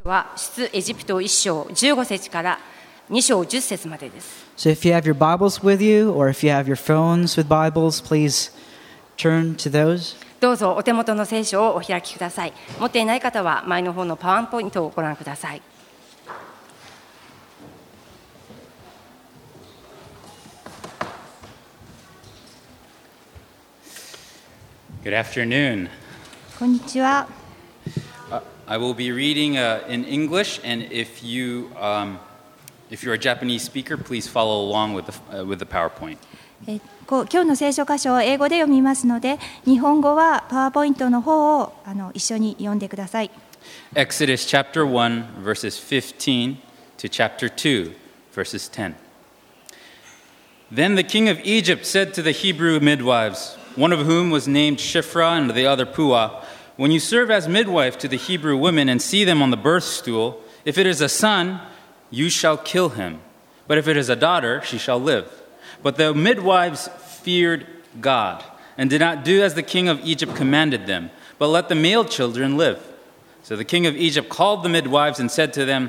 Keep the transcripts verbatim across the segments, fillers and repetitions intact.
は出エジプトいっ章じゅうご節からに章じゅっ節までです。 So if you have your Bibles with you, or if you have your phones with Bibles, please turn to those. どうぞお手元の聖書をお開きください。持っていない方は前の方のパワーポイントをご覧ください。 Good afternoon. こんにちは。 Uh, I will be reading uh, in English, and if you, um, if you're a Japanese speaker, please follow along with the, uh, with the PowerPoint. えこう今日の聖書箇所を英語で読みますので、日本語はパワーポイントの方をあの一緒に読んでください。 Exodus chapter one, verses fifteen to chapter two, verses ten. Then the king of Egypt said to the Hebrew midwives, one of whom was named Shiphrah and the other Puah, when you serve as midwife to the Hebrew women and see them on the birth stool, if it is a son, you shall kill him. But if it is a daughter, she shall live. But the midwives feared God and did not do as the king of Egypt commanded them, but let the male children live. So the king of Egypt called the midwives and said to them,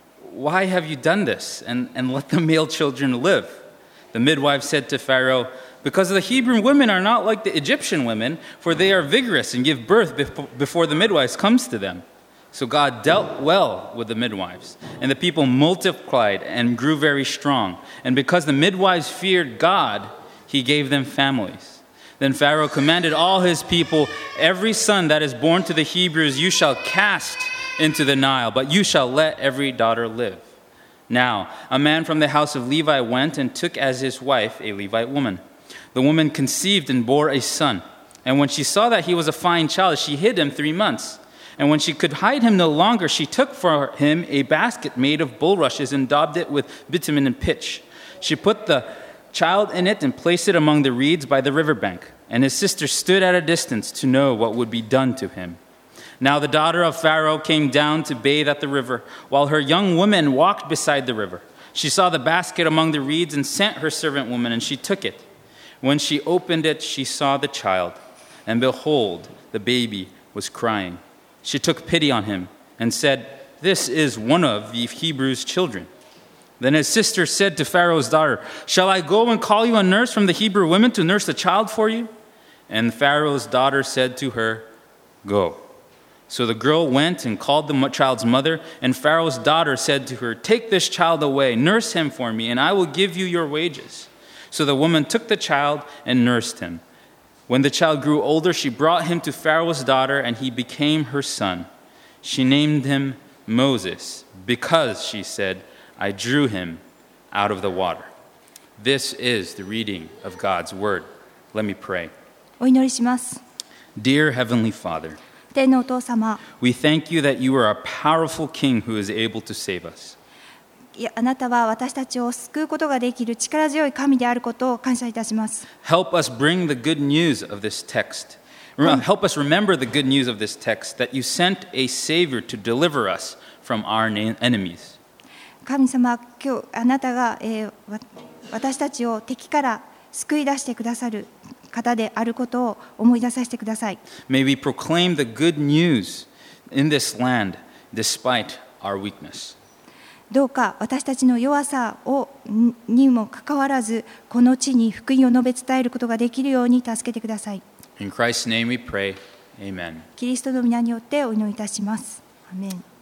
why have you done this? And, and let the male children live. The midwives said to Pharaoh, because the Hebrew women are not like the Egyptian women, for they are vigorous and give birth before the midwives comes to them. So God dealt well with the midwives, and the people multiplied and grew very strong. And because the midwives feared God, he gave them families. Then Pharaoh commanded all his people, every son that is born to the Hebrews you shall cast into the Nile, but you shall let every daughter live. Now, a man from the house of Levi went and took as his wife a Levite woman. The woman conceived and bore a son. And when she saw that he was a fine child, she hid him three months. And when she could hide him no longer, she took for him a basket made of bulrushes and daubed it with bitumen and pitch. She put the child in it and placed it among the reeds by the riverbank. And his sister stood at a distance to know what would be done to him. Now the daughter of Pharaoh came down to bathe at the river, while her young women walked beside the river. She saw the basket among the reeds and sent her servant woman, and she took it. When she opened it, she saw the child, and behold, the baby was crying. She took pity on him and said, this is one of the Hebrews' children. Then his sister said to Pharaoh's daughter, shall I go and call you a nurse from the Hebrew women to nurse the child for you? And Pharaoh's daughter said to her, go. So the girl went and called the child's mother, and Pharaoh's daughter said to her, take this child away, nurse him for me, and I will give you your wages. So the woman took the child and nursed him. When the child grew older, she brought him to Pharaoh's daughter, and he became her son. She named him Moses, because, she said, I drew him out of the water. This is the reading of God's word. Let me pray. お祈りします。 Dear Heavenly Father, 天のお父様、 we thank you that you are a powerful king who is able to save us. いやあなたは私たちを救うことができる力強い神であることを感謝いたします。 Help us bring the good news of this text. Help us remember the good news of this text, that you sent a Savior to deliver us from our enemies. 神様、今日あなたが、えー、私たちを敵から救い出してくださる方であることを思い出させてください。 May we proclaim the good news in this land despite our weakness. どうか私たちの弱さをにもかかわらず、この地に福音を述べ伝えることができるように助けてください。 In Christ's name we pray. Amen. キリストの皆によってお祈りいたします。アメン。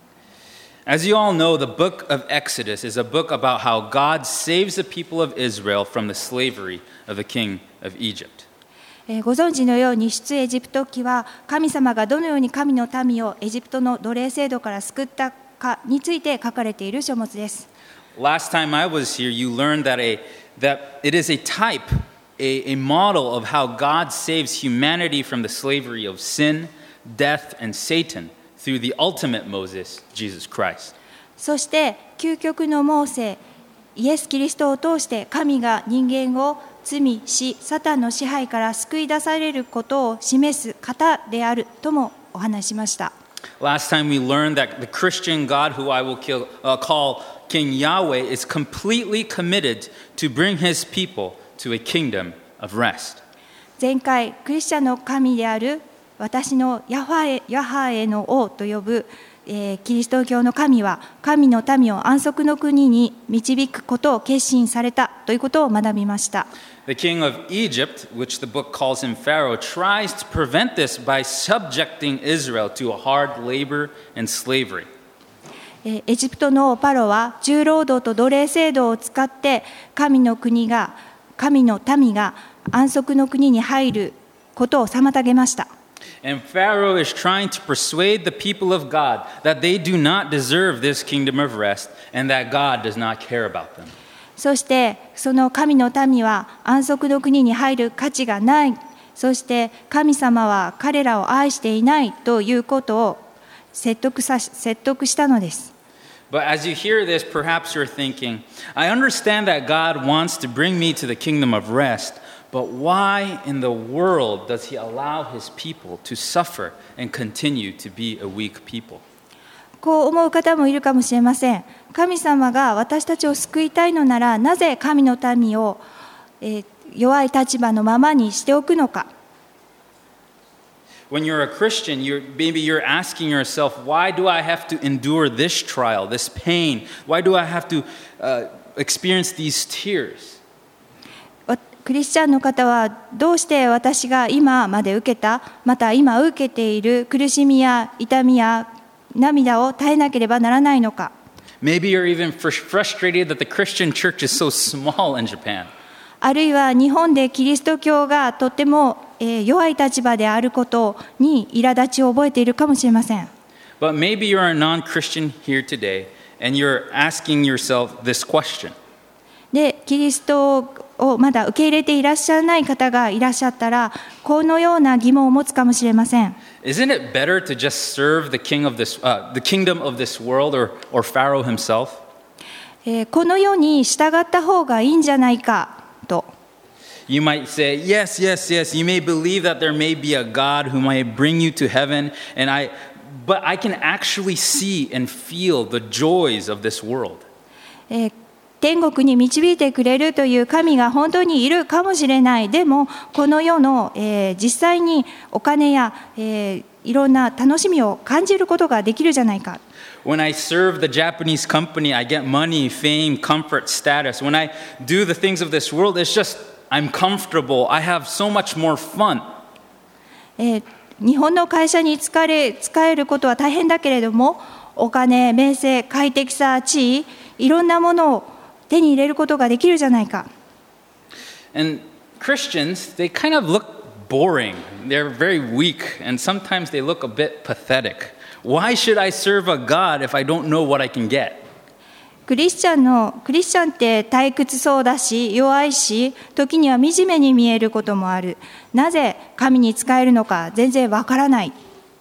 As you all know, the book of Exodus is a book about how God saves the people of Israel from the slavery of the king of Egypt. ご存知のように出エジプト記は神様がどのように神の民をエジプトの奴隷制度から救ったかについて書かれている書物です。 Last time I was here, you learned that a that it is a type, a, a model of how God saves humanity from the slavery of sin, death, and Satan through the ultimate Moses, Jesus Christ. そして究極のモーセ、イエス・キリストを通して神が人間を罪、死、サタンの支配から救い出されることを示す方であるともお話ししました。 Last time we learned that the Christian God, who I will kill, uh, call King Yahweh, is completely committed to bring his people to a kingdom of rest. 前回、クリスチャンの神である私のヤハエ、ヤハエの王と呼ぶえー、キリスト教の神は神の民を安息の国に導くことを決心されたということを学びました。 The king of Egypt, which the book calls him Pharaoh, tries to prevent this by subjecting Israel to a hard labor and slavery. エジプトのパロは重労働と奴隷制度を使って神の国が神の民が安息の国に入ることを妨げました。 And Pharaoh is trying to persuade the people of God that they do not deserve this kingdom of rest and that God does not care about them. そしてその神の民は安息の国に入る価値がない、そして神様は彼らを愛していないということを説得さ説得したのです。 But as you hear this, perhaps you're thinking, I understand that God wants to bring me to the kingdom of rest, but why in the world does He allow His people to suffer and continue to be a weak people? こう思う方もいるかもしれません。神様が私たちを救いたいのなら、なぜ神の民を、えー、弱い立場のままにしておくのか。 When you're a Christian, you're, maybe you're asking yourself, why do I have to endure this trial, this pain? Why do I have to uh, experience these tears? クリスチャンの方はどうして私が今まで受けた、また今受けている苦しみや痛みや涙を耐えなければならないのか。 Maybe you're even frustrated that the Christian church is so small in Japan. あるいは日本でキリスト教がとても弱い立場であることに苛立ちを覚えているかもしれません。 But maybe you're a non-Christian here today and you're asking yourself this question. で、キリストをまだ受け入れていらっしゃらない方がいらっしゃったら、このような疑問を持つかもしれません。 Isn't it better to just serve the king of this, uh, the kingdom of this world or, or Pharaoh himself? えー、この世に従った方がいいんじゃないかと。 You might say, yes, yes, yes. You may believe that there may be a God who might bring you to heaven, and I, but I can actually see and feel the joys of this world. えー天国に導いてくれるという神が本当にいるかもしれない。でもこの世の、えー、実際にお金や、えー、いろんな楽しみを感じることができるじゃないか。 When I serve the Japanese company, I get money, fame, comfort, status. When I do the things of this world, it's just I'm comfortable. I have so much more fun. えー、日本の会社に使え、使えることは大変だけれども、お金、名声、快適さ、地位、いろんなものを手に入れることができるじゃないか。 And Christians, they kind of look boring. They're very weak, and sometimes they look a bit pathetic. Why should I serve a God if I don't know what I can get? クリスチャンのクリスチャンって退屈そうだし、弱いし、時には惨めに見えることもある。なぜ神に仕えるのか全然わからない。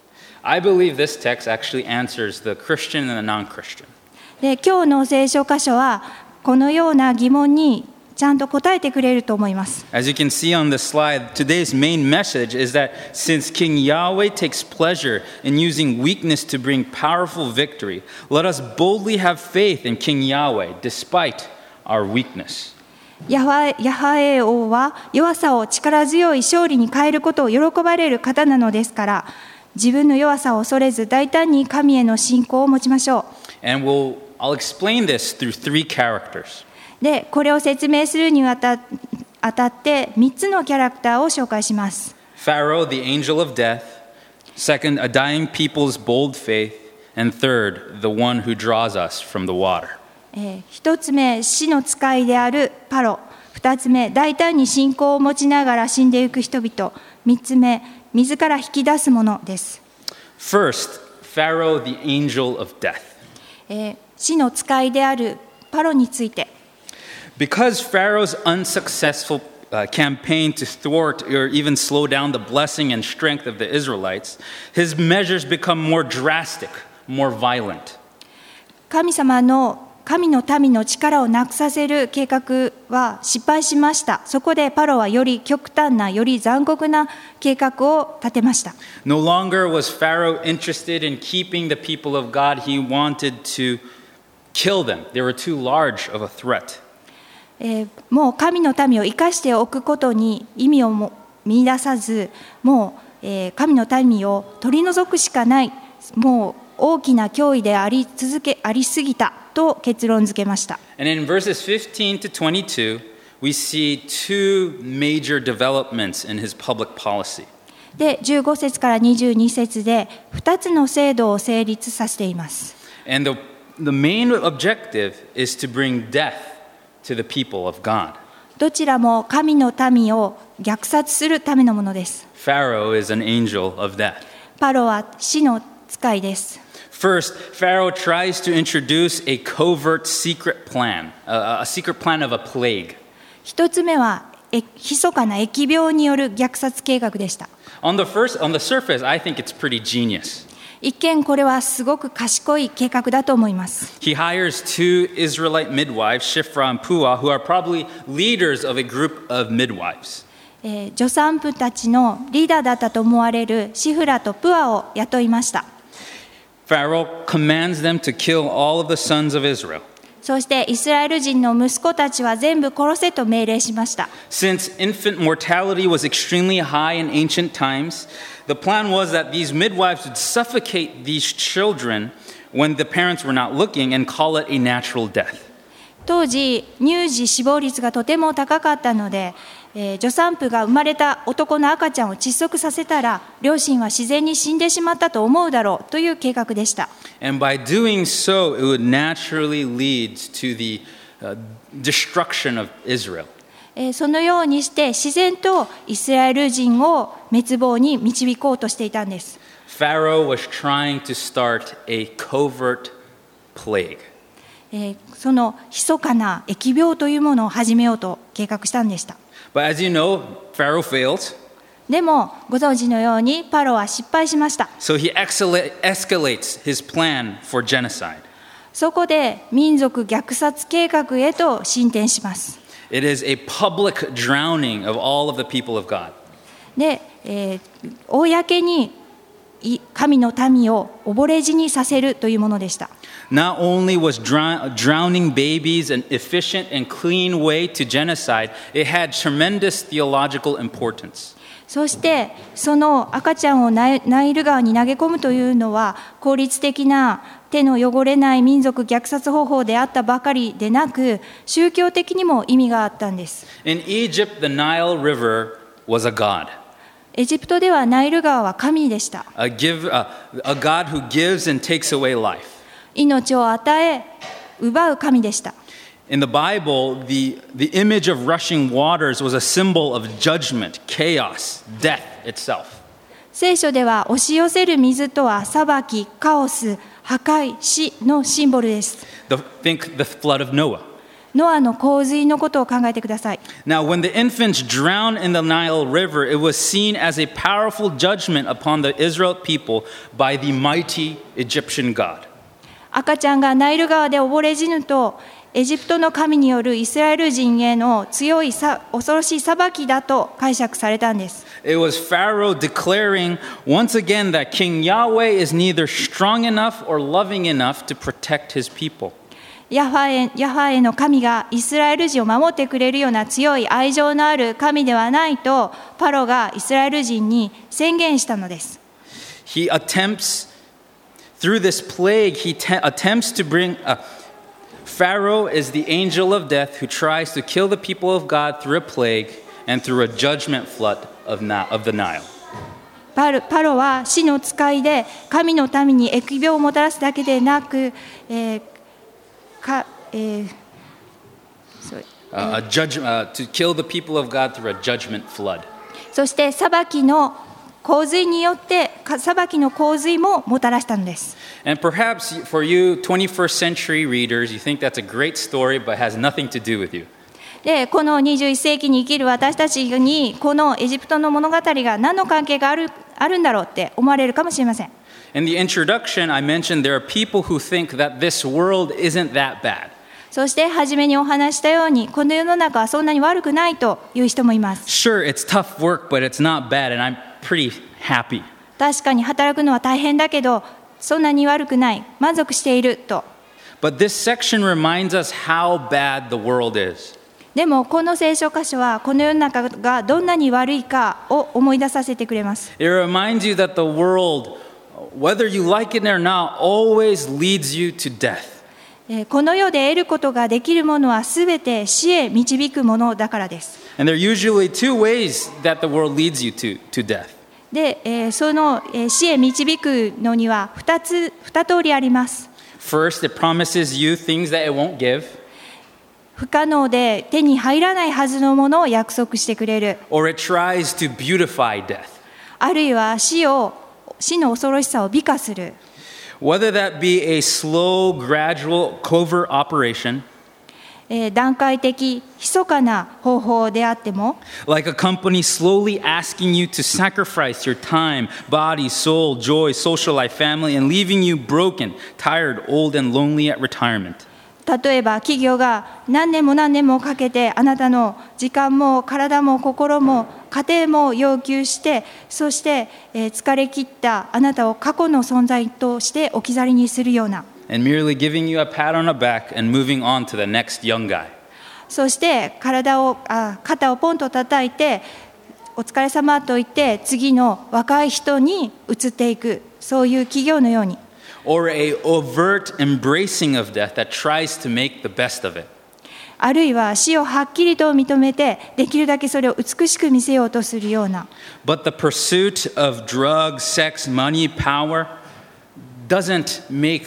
I believe this text actually answers the Christian and the non-Christian. で、今日の聖書箇所はこのような疑問にちゃんと答えてくれると思います。 As you can see on the slide, today's main message is that since King Yahweh takes pleasure in using weakness to bring powerful victory, let us boldly have faith in King Yahweh despite our weakness. ヤハヤハエ王は弱さを力強い勝利に変えることを喜ばれる方なのですから、自分の弱さを恐れず大胆に神への信仰を持ちましょう。 And we'll I'll explain this through three characters. で、これを説明するにあた、あたってみっつのキャラクターを紹介します。 Pharaoh, the angel of death. Second, a dying people's bold faith. And third, the one who draws us from the water. えー、一つ目、死の使いであるパロ。二つ目、大胆に信仰を持ちながら死んでいく人々。三つ目、水から引き出すものです。 First, Pharaoh, the angel of death. えー死の使いであるパロについて。 Because Pharaoh's unsuccessful uh, campaign to thwart or even slow down the blessing and strength of the Israelites, his measures become more drastic, more violent. 神様の神の民の力をなくさせる計画は失敗しました。そこでパロはより極端な、より残酷な計画を立てました。 No longer was Pharaoh interested in keeping the people of God. He wanted to kill them. They were too large of a threat. えー、もう神の民を生かしておくことに意味をも見出さず、もう、えー、神の民を取り除くしかない、もう大きな脅威であり続けありすぎたと結論付けました。 And in verses fifteen to twenty-two, we see two major developments in his public policy. で、じゅうご節からにじゅうに節でふたつの制度を成立させています。 And the, the main objective is to bring death to the people of God. どちらも神の民を虐殺するためのものです。 Pharaoh is an angel of death. パロは死の使いです。 First, Pharaoh tries to introduce a covert secret plan, a, a secret plan of a plague. 一つ目はえ密かな疫病による虐殺計画でした。 On the first, on the surface, I think it's pretty genius. 一見これはすごく賢い計画だと思います。 He hires two Israelite midwives, Shifra and Puah, who are probably leaders of a group of midwives. えー、助産婦たちのリーダーだったと思われるシフラとプアを雇いました。 Pharaoh commands them to kill all of the sons of Israel. そしてイスラエル人の息子たちは全部殺せと命令しました。 Since infant mortality was extremely high in ancient times, the plan was that these midwives would suffocate these children when the parents were not looking and call it a natural death. 当時、乳児死亡率がとても高かったので、えー、助産婦が生まれた男の赤ちゃんを窒息させたら、両親は自然に死んでしまったと思うだろうという計画でした。 And by doing so, it would naturally lead to the uh, destruction of Israel. えー、そのようにして自然とイスラエル人を滅亡に導こうとしていたんです。 Pharaoh was trying to start a covert plague. えー、その密かな疫病というものを始めようと計画したんでした。 But as you know, Pharaoh failed. でもご存知のようにパロは失敗しました。 So he escalates his plan for genocide. そこで民族虐殺計画へと進展します。 It is a public drowning of all of the people of God. で、えー、公に神の民を溺れ死にさせるというものでした。 Not only was drown- drowning babies an efficient and clean way to genocide, it had tremendous theological importance. そしてその赤ちゃんをナイル川に投げ込むというのは効率的な手の汚れない民族虐殺方法であったばかりでなく、宗教的にも意味があったんです。 In Egypt, the Nile River was a god. エジプトではナイル川は神でした。 A, give, a, a God who gives and takes away life. 命を与え奪う神でした。 In the Bible, the, the image of rushing waters was a symbol of judgment, chaos, death itself. 聖書では押し寄せる水とは裁き、カオス、破壊、死のシンボルです。 The, think the flood of Noah. ノアの洪水のことを考えてください。 Now, when the infants drowned in the Nile River, it was seen as a powerful judgment upon the Israel people by the mighty Egyptian God. 赤ちゃんがナイル川で溺れ死ぬと、エジプトの神によるイスラエル人への強いさ恐ろしい裁きだと解釈されたんです。 It was Pharaoh declaring once again that King Yahweh is neither strong enough or loving enough to protect his people. ヤハエ、ヤハエの神がイスラエル人を守ってくれるような強い愛情のある神ではないと、パロがイスラエル人に宣言したのです。 He attempts, through this plague, he te- attempts to bring, uh, Pharaoh is the angel of death who tries to kill the people of God through a plague and through a judgment flood of, Na- of the Nile. パロ、パロは死の使いで、神の民に疫病をもたらすだけでなく、えーかえー Uh, a judge, uh, to kill the people of God through a judgment flood. そして裁きの洪水によって裁きの洪水ももたらしたのです。 And perhaps for you twenty-first century readers, you think that's a great story but has nothing to do with you. でこのにじゅういっ世紀に生きる私たちにこのエジプトの物語が何の関係がある、あるんだろうって思われるかもしれません。 In the introduction, I mentioned there are people who think that this world isn't that bad. そして初めにお話したようにこの世の中はそんなに悪くないという人もいます。 Sure, it's tough work, but it's not bad, and I'm pretty happy. 確かに働くのは大変だけどそんなに悪くない、満足していると。 But this section reminds us how bad the world is. でもこの聖書箇所はこの世の中がどんなに悪いかを思い出させてくれます。 It reminds you that the world whether you like it or not, always leads you to death. えーこの世で得ることができるものはすべて死へ導くものだからです。 And there are usually two ways that the world leads you to, to death. で、えーその、えー死へ導くのには二つ、二通りあります。 First, it promises you things that it won't give, 不可能で手に入らないはずのものを約束してくれる。 or it tries to beautify death. あるいは死を、死の恐ろしさを美化する。 Whether that be a slow, gradual, covert operation, えー段階的、密かな方法であっても、 like a company slowly asking you to sacrifice your time, body, soul, joy, social life, family, and leaving you broken, tired, old, and lonely at retirement. 例えば企業が何年も何年もかけてあなたの時間も体も心も家庭も要求して、そして、えー疲れ切ったあなたを過去の存在として置き去りにするような、 And merely giving you a pat on the back and moving on to the next young guy. そして体をあ肩をポンと叩いてお疲れ様と言って次の若い人に移っていく、そういう企業のように。 Or a overt embracing of death that tries to make the best of it. あるいは死をはっきりと認めてできるだけそれを美しく見せようとするような。 But the pursuit of drugs, sex, money, power doesn't make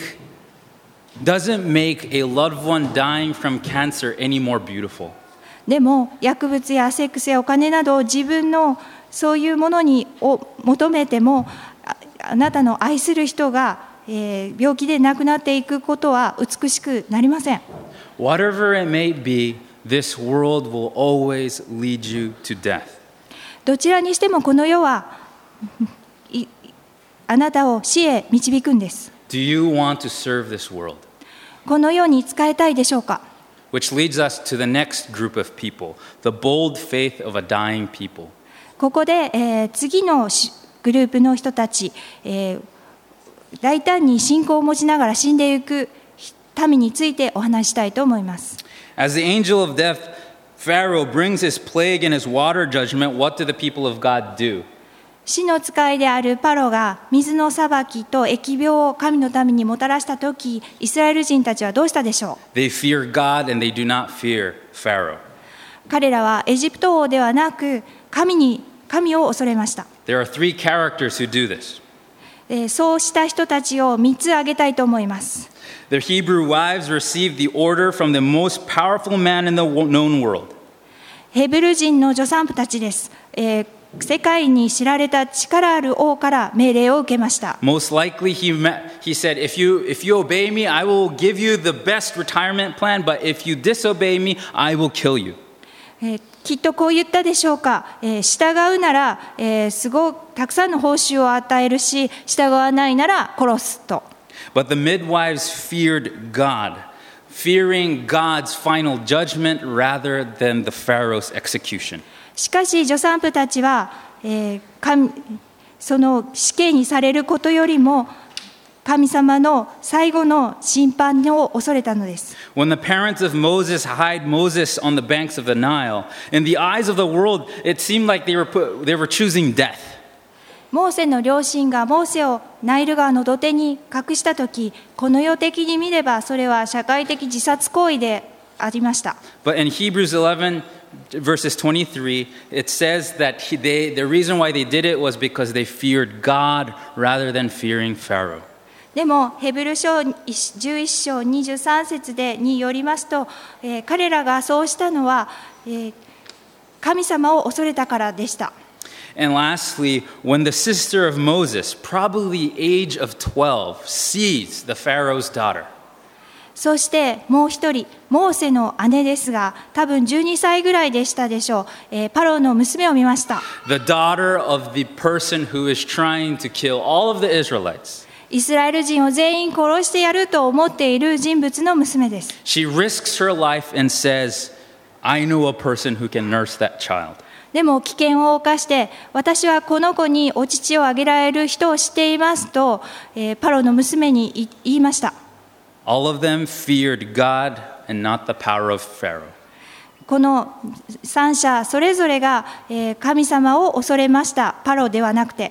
doesn't make a loved one dying from cancer any more beautiful. でも薬物やセックスやお金など自分のそういうものにを求めても、ああなたの愛する人が、えー病気で亡くなっていくことは美しくなりません。 Whatever it may be, this world will always lead you to death. どちらにしてもこの世はいあなたを死へ導くんです。 Do you want to serve this world? この世に仕えたいでしょうか。 Which leads us to the next group of people, the bold faith of a dying people. ここで、えー次のしグループの人たち、えー大胆に信仰を持ちながら死んでいく民についてお話ししたいと思います。 As the angel of death, Pharaoh brings his plague and his water judgment, what do the people of God do? 死の使いであるパロが水の裁きと疫病を神の民にもたらしたとき、イスラエル人たちはどうしたでしょ They fear God and they do not fear Pharaoh. う。彼らはエジプト王ではなく神に神を恐れました。 There are three characters who do this. えーそうした人たちをみっつ挙げたいと思います。 The Hebrew wives received the order from the most powerful man in the known world. ヘブル人の助産婦たちです。えー世界に知られた力ある王から命令を受けました。 Most likely, he, met, he said, if you, if you obey me, I will give you the best retirement plan, but if you disobey me, I will kill you. えーきっとこう言ったでしょうか。えー従うなら、えーすごくたくさんの報酬を与えるし、従わないなら殺すと。 But the midwives feared God, fearing God's final judgment rather than the Pharaoh's execution. しかし助産婦たちは、えー神その死刑にされることよりも神様の最後の審判を恐れたのです。 When the parents of Moses hide Moses on the banks of the Nile, in the eyes of the world, it seemed like they were, put, they were choosing death. モーセの両親がモーセをナイル川の土手に隠したとき、この世的に見ればそれは社会的自殺行為でありました。 But in Hebrews eleven, verses twenty-three, it says that he, they, the reason why they did it was because they feared God rather than fearing Pharaoh. でもヘブル書じゅういっ章にじゅうさん節でによりますと、えー彼らがそうしたのは、えー神様を恐れたからでした。 And lastly, when the sister of Moses, probably the age of twelve, sees the Pharaoh's daughter, そしてもう一人、モーセの姉ですが、多分じゅうにさいぐらいでしたでしょう、えーパロの娘を見ました。 the daughter of the person who is trying to kill all of the Israelites. イスラエル人を全員殺してやると思っている人物の娘です。 She risks her life and says, I know a person who can nurse that child. でも危険を冒して、私はこの子にお乳をあげられる人を知っていますと、えーパロの娘に言言いました。 All of them feared God and not the power of Pharaoh. この三者それぞれがえー神様を恐れました。パロではなくて。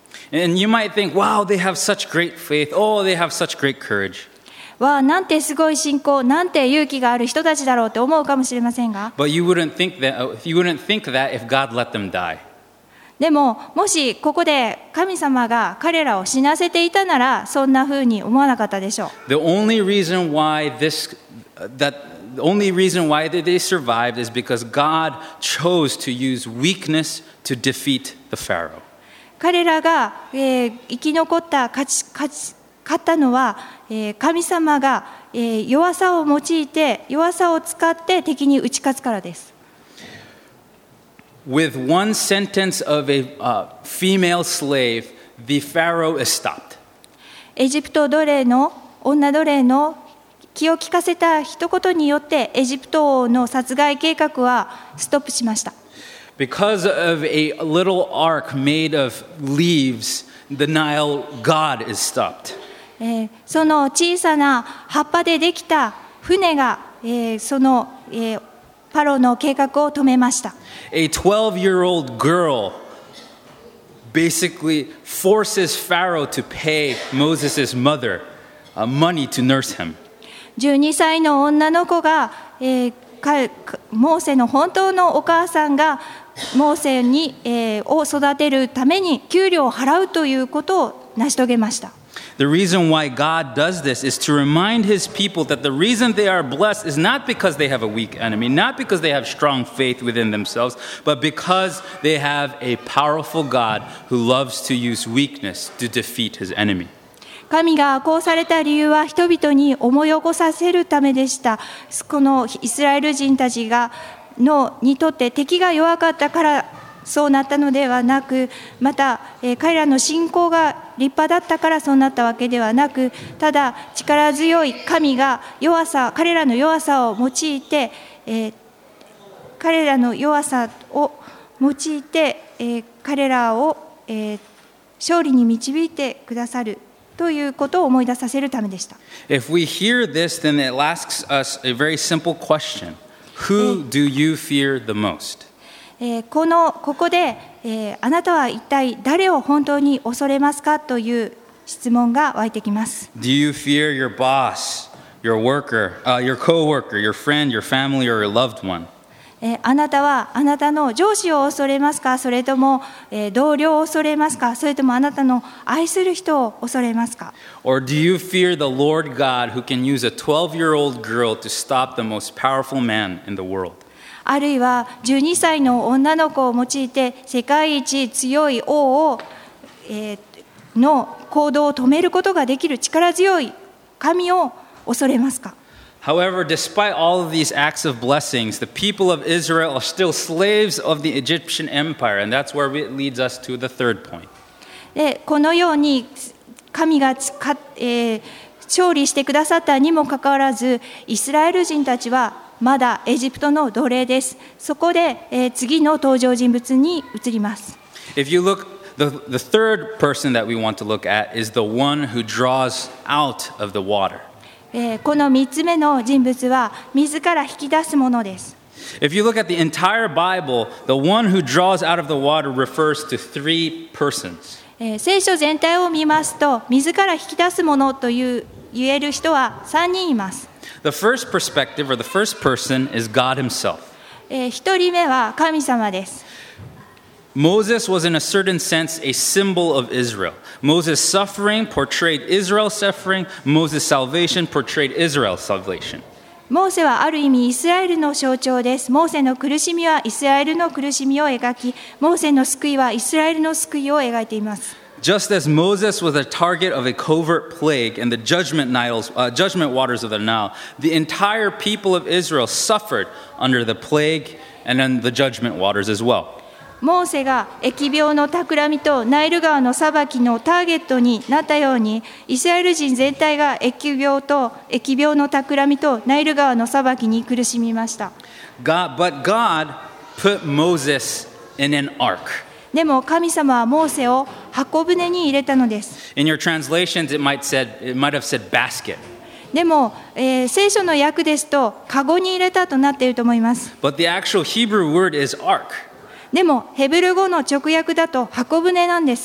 And you might think, wow, they have such great faith. Oh, they have such great courage. わあ、なんてすごい信仰、なんて勇気がある人たちだろうと思うかもしれませんが、 But you wouldn't think that, you wouldn't think that if God let them die. でももしここで神様が彼らを死なせていたなら、そんな風に思わなかったでしょう。 The only reason why this, that, the only reason why they survived is because God chose to use weakness to defeat the Pharaoh. 彼らが、えー生き残った勝ち勝ち勝ったのは、えー神様が、えー弱さを用いて、弱さを使って敵に打ち勝つからです。 With one sentence of a uh, female slave, the Pharaoh is stopped. エジプト奴隷の女奴隷の気を利かせた一言によって、エジプト王の殺害計画はストップしました。 Because of a little ark made of leaves, the Nile God is stopped. えーその小さな葉っぱでできた船が、えーその、えーパロの計画を止めました。 A twelve-year-old girl basically forces Pharaoh to pay Moses' mother uh, money to nurse him. じゅうにさいの女の子が、えーかかモーセの本当のお母さんがモーセに、えーを育てるために給料を払うということを成し遂げました。 The reason why God does this is to remind his people that the reason they are blessed is not because they have a weak enemy, not because they have strong faith within themselves, but because they have a powerful God who loves to use weakness to defeat his enemy. 神がこうされた理由は人々に思い起こさせるためでした。このイスラエル人たちがのにとって敵が弱かったからそうなったのではなく、また、えー彼らの信仰が立派だったからそうなったわけではなく、ただ力強い神が弱さ、彼らの弱さを用いて、えー彼らの弱さを用いて、えー彼らを、えー勝利に導いてくださるということを思い出させるためでした。 If we hear this, then it asks us a very simple question. Who do you fear the most? えーこのここで、えーあなたは一体誰を本当に恐れますかという質問が湧いてきます。 Do you fear your boss, your worker, uh, your coworker, your friend, your family, or your loved one? えーあなたはあなたの上司を恐れますか、それとも、えー同僚を恐れますか、それともあなたの愛する人を恐れますか。 Or do you fear the Lord God who can use a twelve-year-old girl to stop the most powerful man in the world? あるいはじゅうにさいの女の子を用いて世界一強い王を、えーの行動を止めることができる力強い神を恐れますか。 However, despite all of these acts of blessings, the people of Israel are still slaves of the Egyptian empire, and that's where it leads us to the third point. でこのように神がつか、えー勝利してくださったにもかかわらず、イスラエル人たちはまだエジプトの奴隷です。そこで、えー次の登場人物に移ります。 If you look, the, the third person that we want to look at is the one who draws out of the water. えーこのみっつめの人物は自ら引き出すものです。 If you look at the entire Bible, the one who draws out of the water refers to three persons. えー聖書全体を見ますと、自ら引き出すものという言える人はさんにんいます。 The first perspective, or the first person, is God himself. えー一人目は神様です。 Moses was, in a certain sense, a symbol of Israel. Moses' suffering portrayed Israel's suffering. Moses' salvation portrayed Israel's salvation. モーセはある意味イスラエルの象徴です。モーセの苦しみはイスラエルの苦しみを描き、モーセの救いはイスラエルの救いを描いています。 Just as Moses was a target of a covert plague and the judgment, Niles, uh, judgment waters of the Nile, the entire people of Israel suffered under the plague and then the judgment waters as well. モーセが疫病の企みとナイル川の裁きのターゲットになったように、イスラエル人全体が疫病と疫病の企みとナイル川の裁きに苦しみました。 God, but God put Moses in an ark. でも神様はモーセを箱舟に入れたのです。 In your translations, it might, said, it might have said basket. でも、えー聖書の訳ですと、カゴに入れたとなっていると思います。 But the actual Hebrew word is ark. でも、ヘブル語の直訳だと箱舟なんです。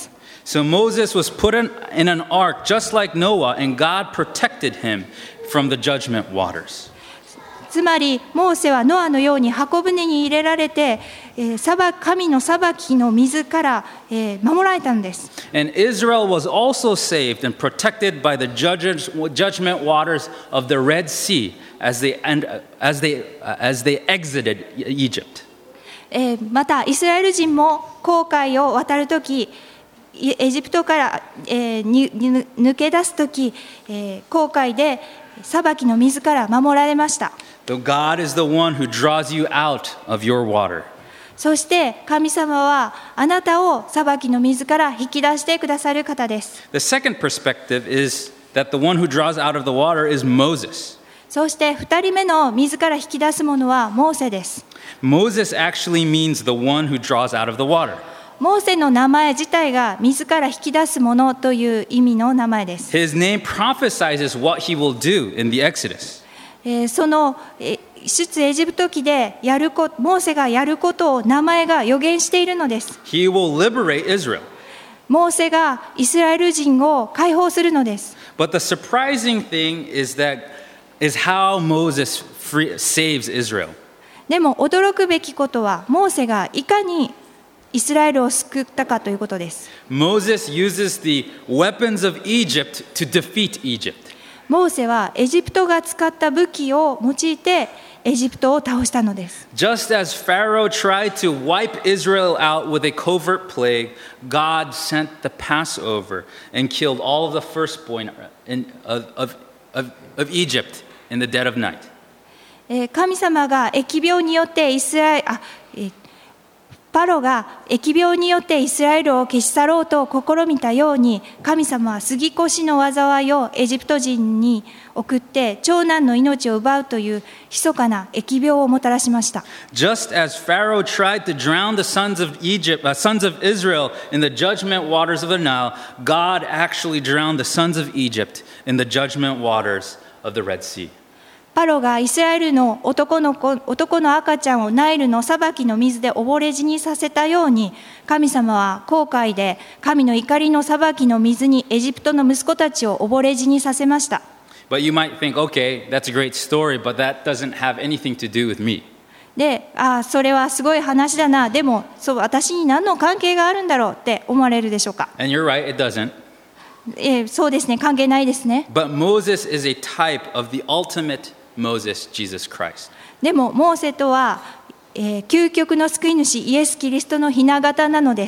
So Moses was put in, in an ark just like Noah, and God protected him from the judgment waters. つまりモーセはノアのように箱舟に入れられて、えー、裁神の裁きの水から、えー、守られたんです。 And Israel was also saved and protected by the judges, judgment waters of the Red Sea as they, and, as they, as they exited Egypt. えー、またイスラエル人も紅海を渡るとき、エジプトから、えー、に抜け出すとき、えー、紅海で裁きの水から守られました。 Though God is the one who draws you out of your water. そして神様はあなたを裁きの水から引き出してくださる方です。 The second perspective is that the one who draws out of the water is Moses. そして二人目の水から引き出すものはモーセです。 Moses actually means the one who draws out of the water. モーセの名前自体が水から引き出すものという意味の名前です。 His name prophesies what he will do in the Exodus. えー、その、えー出エジプト記でやること、モーセがやることを名前が予言しているのです。 He will liberate Israel. モーセがイスラエル人を解放するのです。 But the surprising thing is that is how Moses free, saves Israel. でも驚くべきことはモーセがいかにイスラエルを救ったかということです。 Moses uses the weapons of Egypt to defeat Egypt. モーセはエジプトが使った武器を用いてエジプトを倒したのです。 Just as Pharaoh tried to wipe Israel out with a covert plague, God sent the Passover and killed all of the firstborn in, of, of, of, of Egypt in the dead of night. 神様が疫病によってイスラエル、あ、パロが疫病によってイスラエルを消し去ろうと試みたように、神様は杉越の災いをエジプト人に送って長男の命を奪うという密かな疫病をもたらしました。 Just as Pharaoh tried to drown the sons of Egypt, uh, sons of Israel in the judgment waters of the Nile, God actually drowned the sons of Egypt in the judgment waters of the Red Sea. パロがイスラエルの男の子、男の赤ちゃんをナイルの裁きの水で溺れ死にさせたように、神様は紅海で神の怒りの裁きの水にエジプトの息子たちを溺れ死にさせました。 But you might think, okay, that's a great story, but that doesn't have anything to do with me. で、ああ、それはすごい話だな。でも、そう、私に何の関係があるんだろうって思われるでしょうか。 And you're right, it doesn't. えー、そうですね、関係ないですね。 But Moses is a type of the ultimate Moses, Jesus Christ. でも、モーセとは、えー、究極の救い主イエス・キリストの雛形なのです。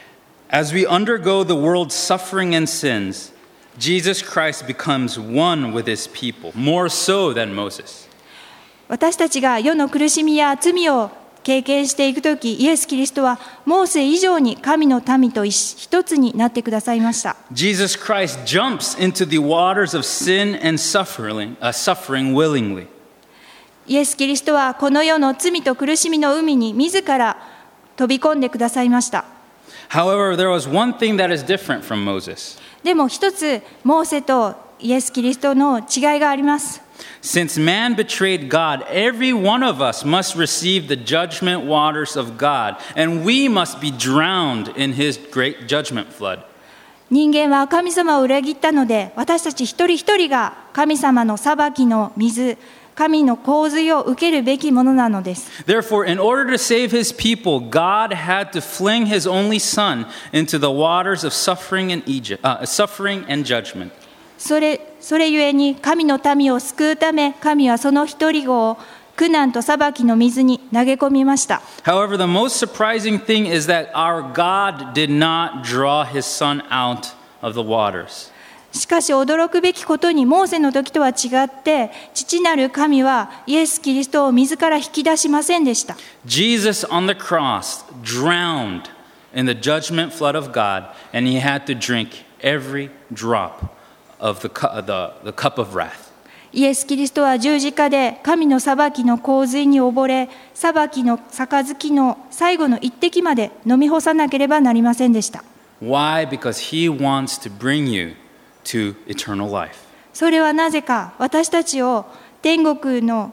As we undergo the world's suffering and sins, Jesus Christ becomes one with his people, more so than Moses. 私たちが世の苦しみや罪を経験していくとき、イエス・キリストはモーセ以上に神の民と一つになってくださいました。 Jesus Christ jumps into the waters of sin and suffering, uh, suffering willingly. イエス・キリストはこの世の罪と苦しみの海に自ら飛び込んでくださいました。 However, there was one thing that is different from Moses. でも一つ、モーセとイエス・キリストの違いがあります。 Since man betrayed God, every one of us must receive the judgment waters of God, and we must be drowned in his great judgment flood. 人間は神様を裏切ったので、私たち一人一人が神様の裁きの水、神の洪水を受けるべきものなのです。 Therefore, in order to save his people, God had to fling his only son into the waters of suffering and Egypt, uh, suffering and judgment. それ、それゆえに神の民を救うため、神はその一人子を苦難と裁きの水に投げ込みました。 However, the most surprising thing is that our God did not draw his son out of the waters. しかし驚くべきことに、モーセの時とは違って、父なる神はイエス・キリストを水から引き出しませんでした。 Jesus on the cross drowned in the judgment flood of God, and he had to drink every drop of the, the, the cup of wrath. イエス・キリストは十字架で神の裁きの洪水に溺れ、裁きの杯の最後の一滴まで飲み干さなければなりませんでした。 Why? Because he wants to bring you to eternal life. それはなぜか、私たちを天国の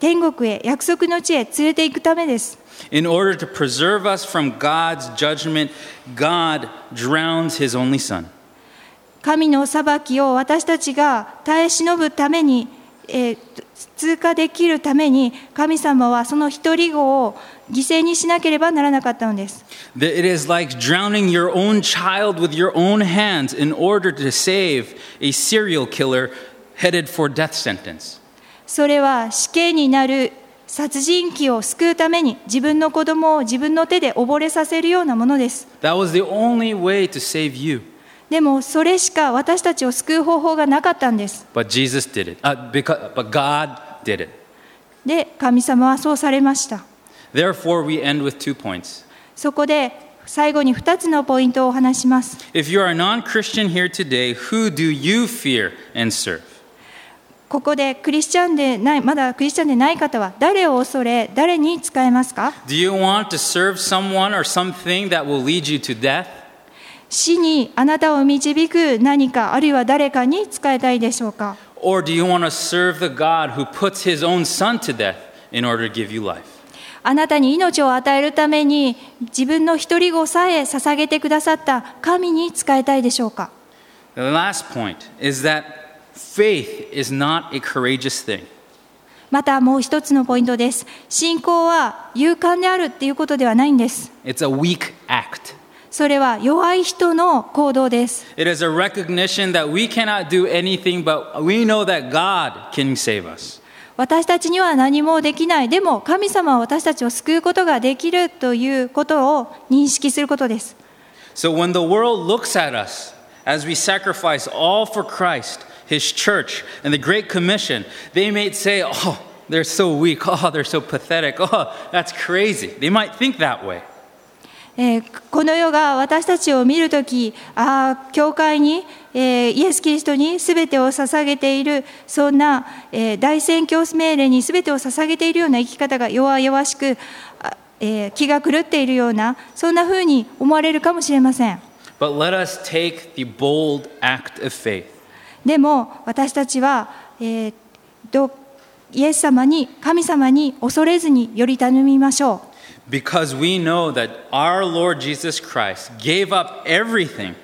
天国へ、約束の地へ連れて行くためです。 In order to preserve us from God's judgment, God drowns his only son. 神の裁きを私たちが耐え忍ぶために、えー、通過できるために、神様はその一人子を犠牲にしなければならなかったのです。 It is like drowning your own child with your own hands in order to save a serial killer headed for death sentence. それは死刑になる殺人鬼を救うために自分の子供を自分の手で溺れさせるようなものです。 That was the only way to save you. でもそれしか私たちを救う方法がなかったんです。 But Jesus did it. Uh, because, but God did it. で、神様はそうされました。 Therefore, we end with two points. そこで最後にふたつのポイントをお話します。 If you are a non-Christian here today, who do you fear and serve? ここでクリスチャンでない、まだクリスチャンでない方は誰を恐れ、誰に仕えますか？ Do you want to serve someone or something that will lead you to death? 死にあなたを導く何か、あるいは誰かに仕えたいでしょうか？ Or do you want to serve the God who puts his own son to death in order to give you life? あなたに命を与えるために自分の一人子さえ捧げてくださった神に仕えたいでしょうか？ The last point is that faith is not a courageous thing. またもう一つのポイントです。信仰は勇敢であるっていうことではないんです。 It's a weak act. それは弱い人の行動です。 It is a recognition that we cannot do anything, but we know that God can save us. 私たちには何もできない。でも神様は私たちを救うことができるということを認識することです。 So when the world looks at us as we sacrifice all for Christ, His church, and the Great Commission, they may say, oh, they're so weak. Oh, they're so pathetic. Oh, that's crazy. They might think that way. えー、この世が私たちを見るとき、ああ、教会に、えー、イエス・キリストにすべてを捧げている、そんな、えー、大宣教命令にすべてを捧げているような生き方が弱々しく、えー、気が狂っているような、そんなふうに思われるかもしれません。 But let us take the bold act of faith. でも私たちは、えー、どイエス様に、神様に恐れずにより頼みましょう。 Because we know that our Lord Jesus Christ gave up everything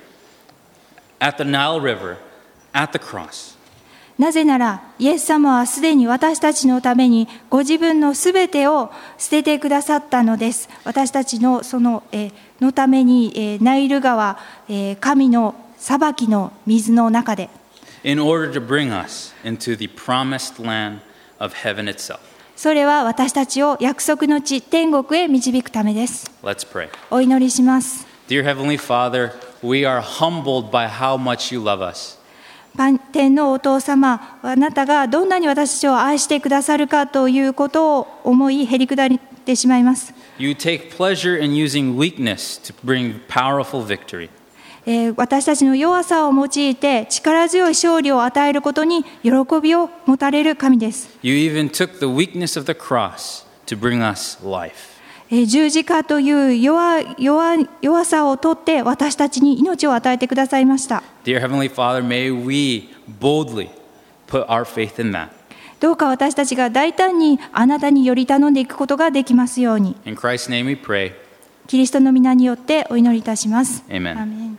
at the Nile River, at the cross. なぜなら、イエス様はすでに私たちのためにご自分のすべてを捨ててくださったのです。私たちのその、えー、のために、えー、ナイル川、えー、神の裁きの水の中で。 In order to bring us into the promised land of heaven itself. それは私たちを約束の地、天国へ導くためです。 Let's pray. お祈りします。 Dear Heavenly Father, we are humbled by how much you love us. 天のお父様、あなたがどんなに私たちを愛してくださるかということを思い、へりくだってしまいます。 You take pleasure in using weakness to bring powerful victory. えー、私たちの弱さを用いて力強い勝利を与えることに喜びを持たれる神です。 You even took the weakness of the cross to bring us life. えー、十字架という 弱, 弱, 弱さを取って私たちに命を与えてくださいました。 Dear Heavenly Father, may we boldly put our faith in that. どうか私たちが大胆にあなたにより頼んでいくことができますように。 In Christ's name we pray. キリストの皆によってお祈りいたします。 Amen. アーメン。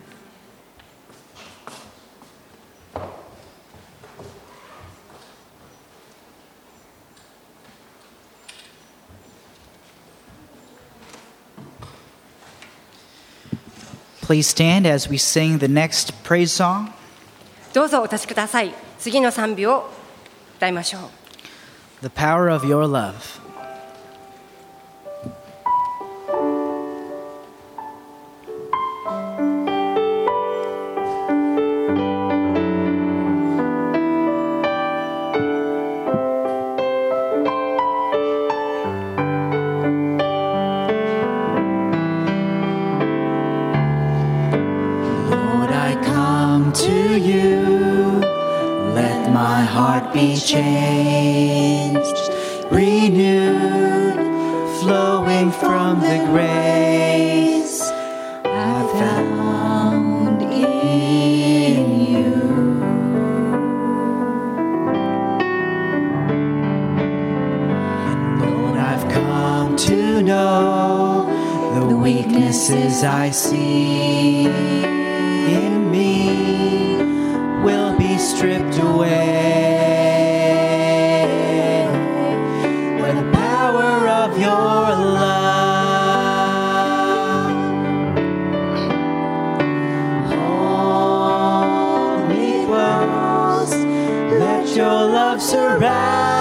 Please stand as we sing the next praise song. どうぞお立ちください。次の賛美を歌いましょう。 The Power of Your Love. Be changed, renewed, flowing from the grace I found in you. weaknesses I see in me will be stripped away by the power of your love. Hold me close, let your love surround